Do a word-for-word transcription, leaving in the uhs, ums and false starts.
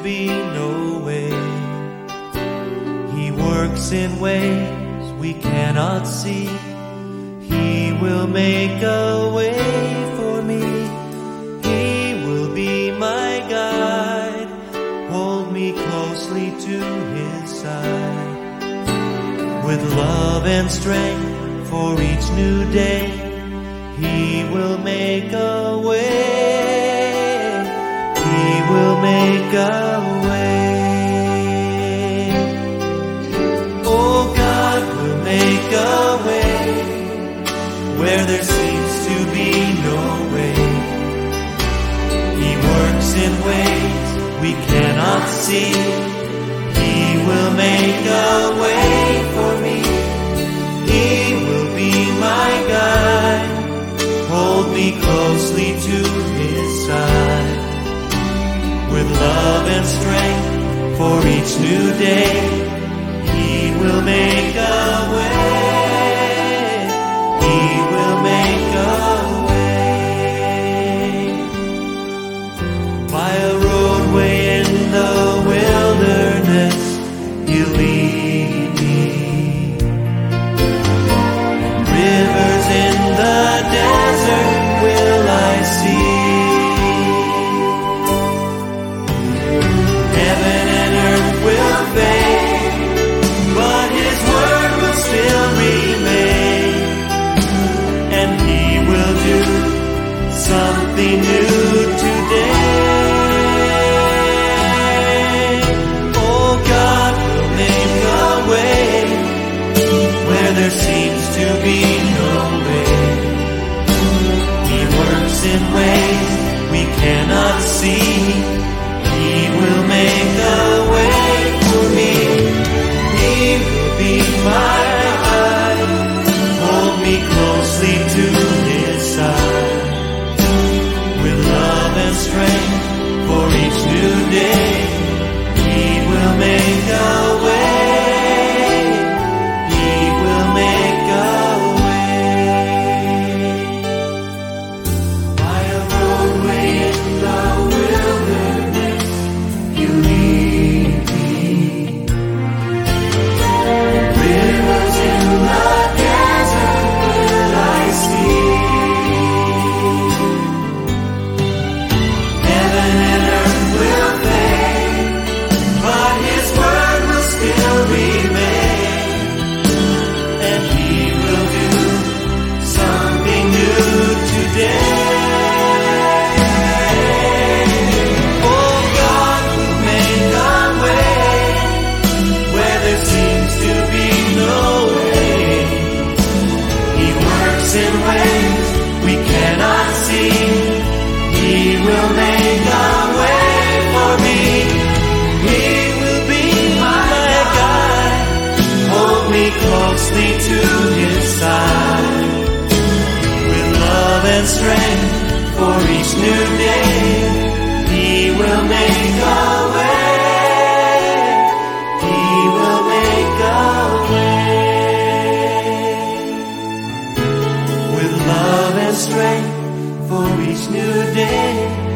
be no way. He works in ways we cannot see. He will make a way for me. He will be my guide, hold me closely to His side. With love and strength for each new day, He will make a way. He will make a way. Oh, God will make a way where there seems to be no way. He works in ways we cannot see. He will make a way for me. He will be my guide, hold me closely to His side. With love and strength for each new day, He will make a way. He will make a way. By a roadway in the wilderness, He'll lead me. Rivers in the desert will I see. Heaven and earth will fade, but His word will still remain. And He will do something new today. Oh, God will make a way where there seems to be no way. He works in ways we cannot see. He will make a way for me. He will be my guide, hold me closely to His side. With love and strength for each new day, He will make a way. He will make a way. By a roadway in the wilderness, You lead me. Rivers in the desert will I see. Heaven and earth will fade, but His word will still remain. And He will do something new today. Oh, God will make a way where there seems to be no way. He works in ways we cannot see. He will make a way for me. He will be my guide, hold me closely to His side. With love and strength for each new day, He will make a way. He will make a way. With love and strength for each new day,